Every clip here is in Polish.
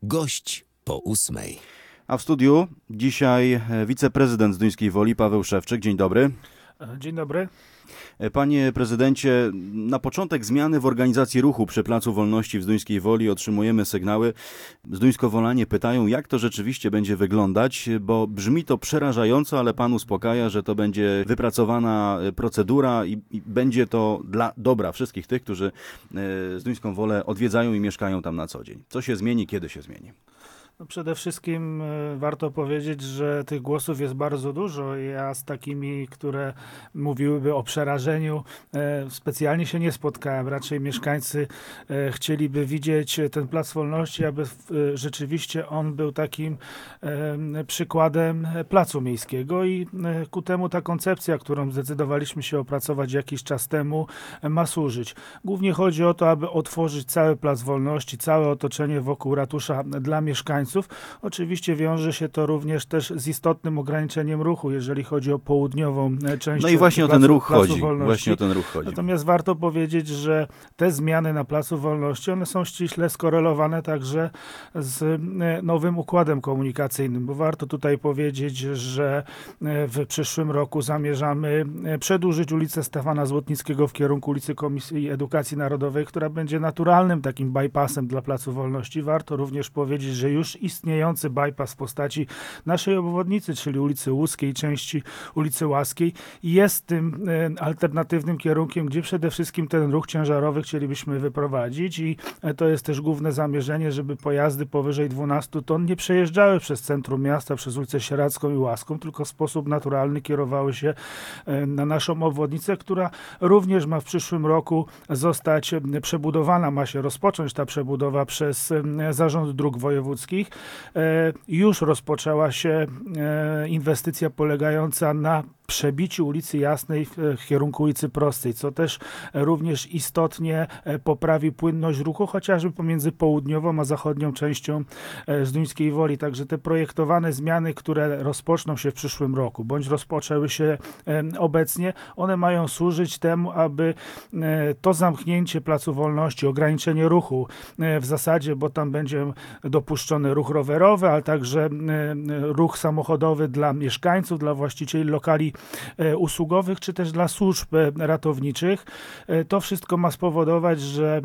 Gość po 8. A w studiu dzisiaj wiceprezydent Zduńskiej Woli Paweł Szewczyk. Dzień dobry. Dzień dobry. Panie prezydencie, na początek zmiany w organizacji ruchu przy Placu Wolności w Zduńskiej Woli otrzymujemy sygnały. Zduńskowolanie pytają, jak to rzeczywiście będzie wyglądać, bo brzmi to przerażająco, ale pan uspokaja, że to będzie wypracowana procedura i będzie to dla dobra wszystkich tych, którzy Zduńską Wolę odwiedzają i mieszkają tam na co dzień. Co się zmieni, kiedy się zmieni? No przede wszystkim warto powiedzieć, że tych głosów jest bardzo dużo. Ja z takimi, które mówiłyby o przerażeniu, specjalnie się nie spotkałem. Raczej mieszkańcy chcieliby widzieć ten Plac Wolności, aby rzeczywiście on był takim przykładem placu miejskiego i ku temu ta koncepcja, którą zdecydowaliśmy się opracować jakiś czas temu, ma służyć. Głównie chodzi o to, aby otworzyć cały Plac Wolności, całe otoczenie wokół ratusza dla mieszkańców. Oczywiście wiąże się to również też z istotnym ograniczeniem ruchu, jeżeli chodzi o południową część. No i właśnie o ten ruch chodzi. Właśnie o ten ruch chodzi. Natomiast warto powiedzieć, że te zmiany na Placu Wolności, one są ściśle skorelowane także z nowym układem komunikacyjnym, bo warto tutaj powiedzieć, że w przyszłym roku zamierzamy przedłużyć ulicę Stefana Złotnickiego w kierunku ulicy Komisji Edukacji Narodowej, która będzie naturalnym takim bypassem dla Placu Wolności. Warto również powiedzieć, że już istniejący bypass w postaci naszej obwodnicy, czyli ulicy Łódzkiej, części ulicy Łaskiej, jest tym alternatywnym kierunkiem, gdzie przede wszystkim ten ruch ciężarowy chcielibyśmy wyprowadzić i to jest też główne zamierzenie, żeby pojazdy powyżej 12 ton nie przejeżdżały przez centrum miasta, przez ulicę Sieradzką i Łaską, tylko w sposób naturalny kierowały się na naszą obwodnicę, która również ma w przyszłym roku zostać przebudowana, ma się rozpocząć ta przebudowa przez Zarząd Dróg Wojewódzkich. Już rozpoczęła się inwestycja polegająca na przebiciu ulicy Jasnej w kierunku ulicy Prostej, co też również istotnie poprawi płynność ruchu, chociażby pomiędzy południową a zachodnią częścią Zduńskiej Woli. Także te projektowane zmiany, które rozpoczną się w przyszłym roku, bądź rozpoczęły się obecnie, one mają służyć temu, aby to zamknięcie Placu Wolności, ograniczenie ruchu w zasadzie, bo tam będzie dopuszczony ruch rowerowy, ale także ruch samochodowy dla mieszkańców, dla właścicieli lokali usługowych, czy też dla służb ratowniczych. To wszystko ma spowodować, że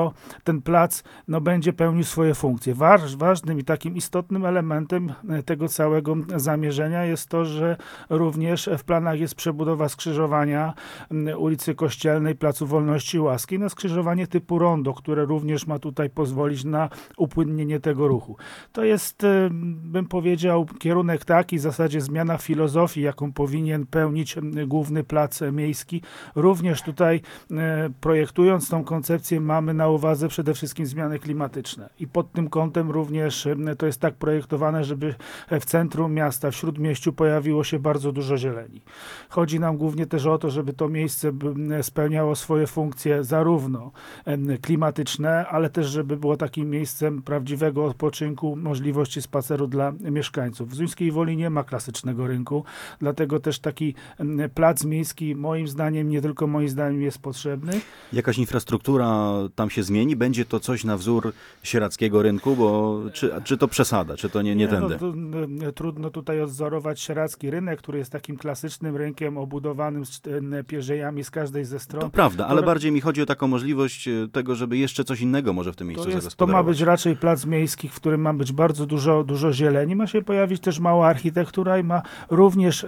ten plac będzie pełnił swoje funkcje. Ważnym i takim istotnym elementem tego całego zamierzenia jest to, że również w planach jest przebudowa skrzyżowania ulicy Kościelnej, Placu Wolności Łaskiej na skrzyżowanie typu rondo, które również ma tutaj pozwolić na upłynnienie tego ruchu. To jest, bym powiedział, kierunek taki, w zasadzie zmiana filozofii, jaką powinien pełnić główny plac miejski. Również tutaj projektując tą koncepcję mamy na uwadze przede wszystkim zmiany klimatyczne i pod tym kątem również to jest tak projektowane, żeby w centrum miasta, w śródmieściu pojawiło się bardzo dużo zieleni. Chodzi nam głównie też o to, żeby to miejsce spełniało swoje funkcje zarówno klimatyczne, ale też żeby było takim miejscem prawdziwego odpoczynku, możliwości spaceru dla mieszkańców. W Zduńskiej Woli nie ma klasycznego rynku, dlatego też taki plac miejski moim zdaniem, nie tylko moim zdaniem jest potrzebny. Jakaś infrastruktura tam się zmieni? Będzie to coś na wzór sieradzkiego rynku? Bo czy to przesada? Czy to nie tędy? Trudno tutaj odzorować sieradzki rynek, który jest takim klasycznym rynkiem obudowanym z pierzejami z każdej ze stron. To prawda, ale bardziej mi chodzi o taką możliwość tego, żeby jeszcze coś innego może w tym miejscu zagospodarować. To ma być raczej plac miejski, w którym ma być bardzo dużo zieleni. Ma się pojawić też mała architektura i ma również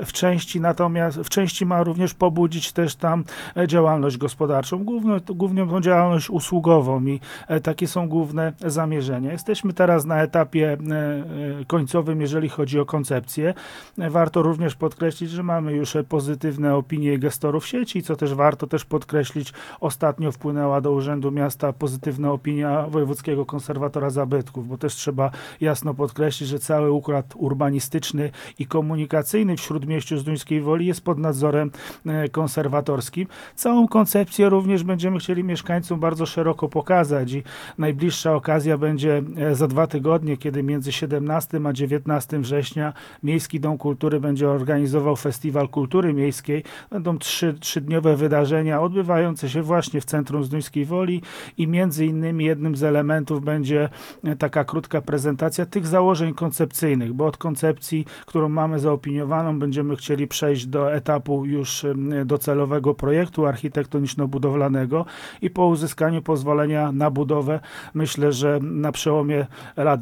w części ma również pobudzić też tam działalność gospodarczą, głównie tą działalność usługową i takie są główne zamierzenia. Jesteśmy teraz na etapie końcowym, jeżeli chodzi o koncepcję. Warto również podkreślić, że mamy już pozytywne opinie gestorów sieci, co też warto też podkreślić. Ostatnio wpłynęła do Urzędu Miasta pozytywna opinia Wojewódzkiego Konserwatora Zabytków, bo też trzeba jasno podkreślić, że cały układ urbanistyczny i komunikacyjny w Śródmieściu Zduńskiej Zduńskiej Woli jest pod nadzorem konserwatorskim. Całą koncepcję również będziemy chcieli mieszkańcom bardzo szeroko pokazać i najbliższa okazja będzie za 2 tygodnie, kiedy między 17 a 19 września Miejski Dom Kultury będzie organizował Festiwal Kultury Miejskiej. Będą 3-dniowe wydarzenia odbywające się właśnie w centrum Zduńskiej Woli i między innymi jednym z elementów będzie taka krótka prezentacja tych założeń koncepcyjnych, bo od koncepcji, którą mamy zaopiniowaną, będziemy chcieli przejść do etapu już docelowego projektu architektoniczno-budowlanego i po uzyskaniu pozwolenia na budowę myślę, że na przełomie lat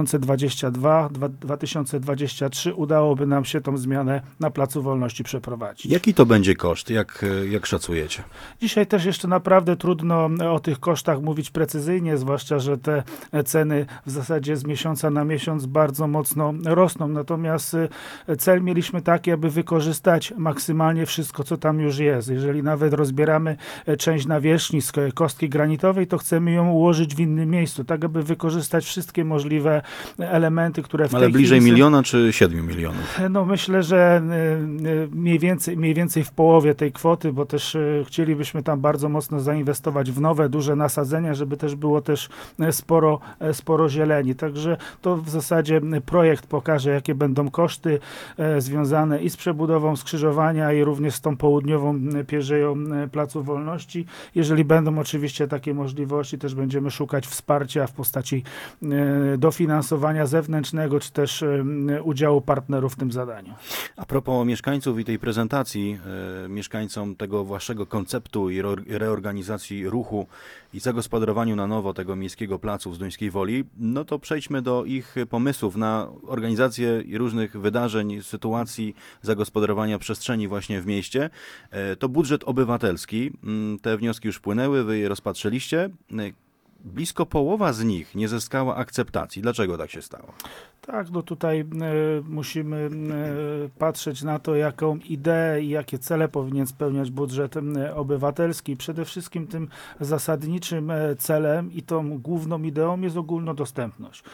2022-2023 udałoby nam się tą zmianę na Placu Wolności przeprowadzić. Jaki to będzie koszt? Jak szacujecie? Dzisiaj też jeszcze naprawdę trudno o tych kosztach mówić precyzyjnie, zwłaszcza, że te ceny w zasadzie z miesiąca na miesiąc bardzo mocno rosną. Natomiast cel mieliśmy taki, aby wykorzystać maksymalnie wszystko, co tam już jest. Jeżeli nawet rozbieramy część nawierzchni z kostki granitowej, to chcemy ją ułożyć w innym miejscu, tak aby wykorzystać wszystkie możliwe elementy, które w tej Ale bliżej chwili miliona czy 7 milionów? No myślę, że mniej więcej w połowie tej kwoty, bo też chcielibyśmy tam bardzo mocno zainwestować w nowe, duże nasadzenia, żeby też było też sporo zieleni. Także to w zasadzie projekt pokaże, jakie będą koszty związane i z przebudową skrzyżowania i również z tą południową pierzeją Placu Wolności. Jeżeli będą oczywiście takie możliwości, też będziemy szukać wsparcia w postaci dofinansowania zewnętrznego, czy też udziału partnerów w tym zadaniu. A propos mieszkańców i tej prezentacji, mieszkańcom tego waszego konceptu i reorganizacji ruchu i zagospodarowaniu na nowo tego miejskiego placu w Zduńskiej Woli, no to przejdźmy do ich pomysłów na organizację różnych wydarzeń, sytuacji zagospodarowania przestrzeni właśnie w mieście. To budżet obywatelski. Te wnioski już wpłynęły, wy je rozpatrzyliście. Blisko połowa z nich nie zyskała akceptacji. Dlaczego tak się stało? Tak, no tutaj musimy patrzeć na to, jaką ideę i jakie cele powinien spełniać budżet obywatelski. Przede wszystkim tym zasadniczym celem i tą główną ideą jest ogólnodostępność.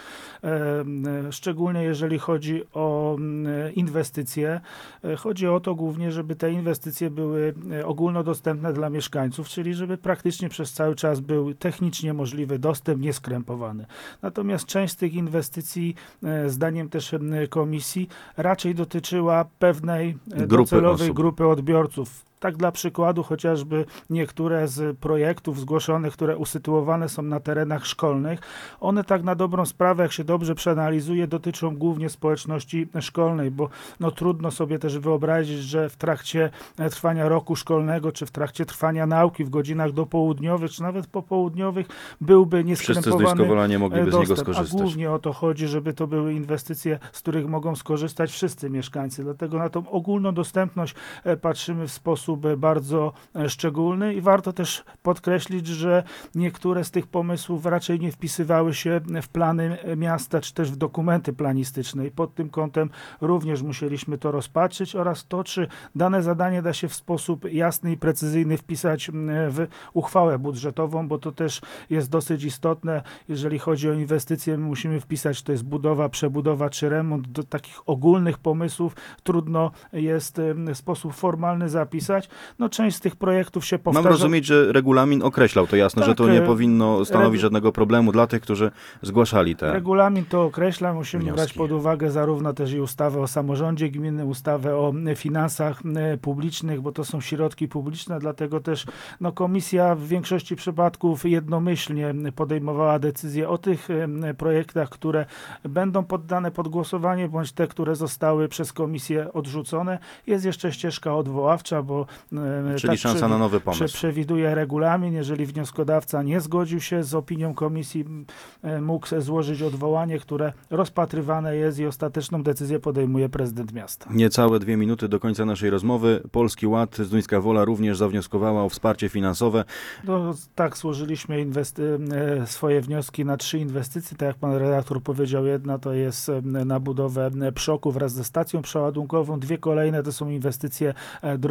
Szczególnie jeżeli chodzi o inwestycje, chodzi o to głównie, żeby te inwestycje były ogólnodostępne dla mieszkańców, czyli żeby praktycznie przez cały czas był technicznie możliwy dostęp, nieskrępowany. Natomiast część z tych inwestycji, zdaniem też komisji, raczej dotyczyła pewnej docelowej grupy odbiorców. Tak dla przykładu chociażby niektóre z projektów zgłoszonych, które usytuowane są na terenach szkolnych, one tak na dobrą sprawę, jak się dobrze przeanalizuje, dotyczą głównie społeczności szkolnej, bo no, trudno sobie też wyobrazić, że w trakcie trwania roku szkolnego, czy w trakcie trwania nauki w godzinach dopołudniowych, czy nawet popołudniowych byłby nieskrępowany Wszyscy z Zduńskowolania mogliby z niego skorzystać. A głównie o to chodzi, żeby to były inwestycje, z których mogą skorzystać wszyscy mieszkańcy. Dlatego na tą ogólną dostępność patrzymy w sposób bardzo szczególny i warto też podkreślić, że niektóre z tych pomysłów raczej nie wpisywały się w plany miasta, czy też w dokumenty planistyczne i pod tym kątem również musieliśmy to rozpatrzyć oraz to, czy dane zadanie da się w sposób jasny i precyzyjny wpisać w uchwałę budżetową, bo to też jest dosyć istotne. Jeżeli chodzi o inwestycje, my musimy wpisać, to jest budowa, przebudowa czy remont. Do takich ogólnych pomysłów trudno jest w sposób formalny zapisać. No część z tych projektów się powtarza. Mam rozumieć, że regulamin określał to jasno, Tak, że to nie powinno stanowić żadnego problemu dla tych, którzy zgłaszali te Regulamin to określa, musimy wnioski. brać pod uwagę zarówno też i ustawę o samorządzie gminnym, ustawę o finansach publicznych, bo to są środki publiczne, dlatego też no, komisja w większości przypadków jednomyślnie podejmowała decyzje o tych projektach, które będą poddane pod głosowanie, bądź te, które zostały przez komisję odrzucone. Jest jeszcze ścieżka odwoławcza, bo czyli tak szansa na nowy pomysł. Przewiduje regulamin. Jeżeli wnioskodawca nie zgodził się z opinią komisji, mógł złożyć odwołanie, które rozpatrywane jest i ostateczną decyzję podejmuje prezydent miasta. Niecałe 2 minuty do końca naszej rozmowy. Polski Ład, Zduńska Wola również zawnioskowała o wsparcie finansowe. No, tak, złożyliśmy swoje wnioski na 3 inwestycje. Tak jak pan redaktor powiedział, jedna to jest na budowę przoku wraz ze stacją przeładunkową. 2 kolejne to są inwestycje drogowe.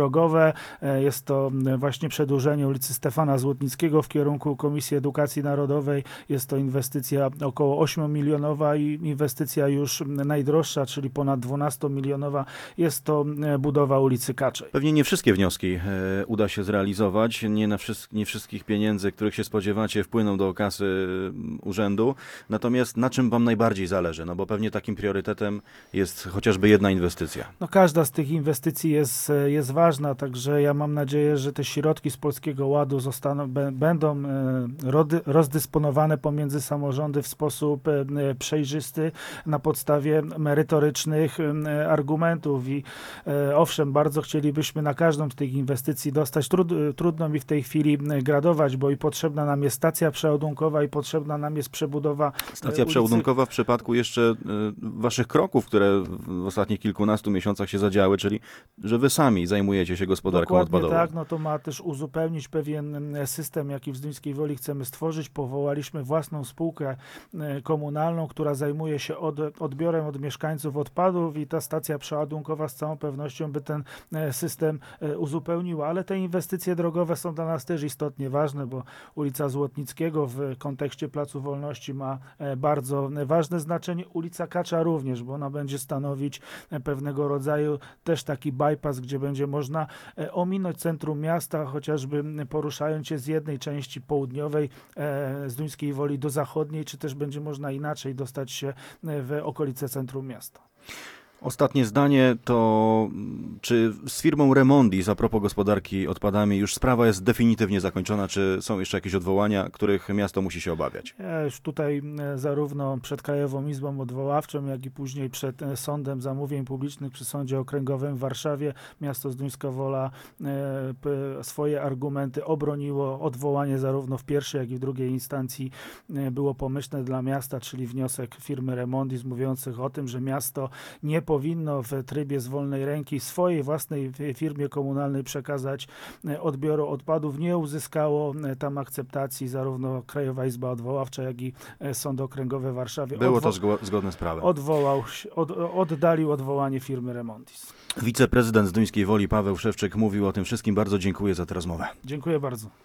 drogowe. Jest to właśnie przedłużenie ulicy Stefana Złotnickiego w kierunku Komisji Edukacji Narodowej. Jest to inwestycja około 8-milionowa i inwestycja już najdroższa, czyli ponad 12-milionowa. Jest to budowa ulicy Kaczej. Pewnie nie wszystkie wnioski uda się zrealizować. Nie wszystkich pieniędzy, których się spodziewacie, wpłyną do kasy urzędu. Natomiast na czym wam najbardziej zależy? No bo pewnie takim priorytetem jest chociażby jedna inwestycja. No każda z tych inwestycji jest ważna, także ja mam nadzieję, że te środki z Polskiego Ładu będą rozdysponowane pomiędzy samorządy w sposób przejrzysty, na podstawie merytorycznych argumentów i owszem, bardzo chcielibyśmy na każdą z tych inwestycji dostać. Trudno mi w tej chwili gradować, bo i potrzebna nam jest stacja przeładunkowa i potrzebna nam jest przebudowa Stacja ulicy. przeładunkowa w przypadku jeszcze waszych kroków, które w ostatnich kilkunastu miesiącach się zadziały, czyli że wy sami zajmujecie się gospodarką Dokładnie odpadową. tak, no to ma też uzupełnić pewien system, jaki w Zduńskiej Woli chcemy stworzyć. Powołaliśmy własną spółkę komunalną, która zajmuje się odbiorem od mieszkańców odpadów i ta stacja przeładunkowa z całą pewnością by ten system uzupełniła, ale te inwestycje drogowe są dla nas też istotnie ważne, bo ulica Złotnickiego w kontekście Placu Wolności ma bardzo ważne znaczenie. Ulica Kacza również, bo ona będzie stanowić pewnego rodzaju też taki bypass, gdzie będzie można ominąć centrum miasta, chociażby poruszając się z jednej części południowej Zduńskiej Woli do zachodniej, czy też będzie można inaczej dostać się w okolice centrum miasta. Ostatnie zdanie to, czy z firmą Remondis a propos gospodarki odpadami już sprawa jest definitywnie zakończona, czy są jeszcze jakieś odwołania, których miasto musi się obawiać? Ja już tutaj zarówno przed Krajową Izbą Odwoławczą, jak i później przed Sądem Zamówień Publicznych przy Sądzie Okręgowym w Warszawie miasto Zduńska Wola swoje argumenty obroniło. Odwołanie zarówno w pierwszej, jak i w drugiej instancji było pomyślne dla miasta, czyli wniosek firmy Remondis mówiących o tym, że miasto nie powinno w trybie z wolnej ręki swojej własnej firmie komunalnej przekazać odbioru odpadów. Nie uzyskało tam akceptacji zarówno Krajowa Izba Odwoławcza, jak i Sąd Okręgowy w Warszawie. Było to zgodne z prawem. Oddalił odwołanie firmy Remondis. Wiceprezydent Zduńskiej Woli Paweł Szewczyk mówił o tym wszystkim. Bardzo dziękuję za tę rozmowę. Dziękuję bardzo.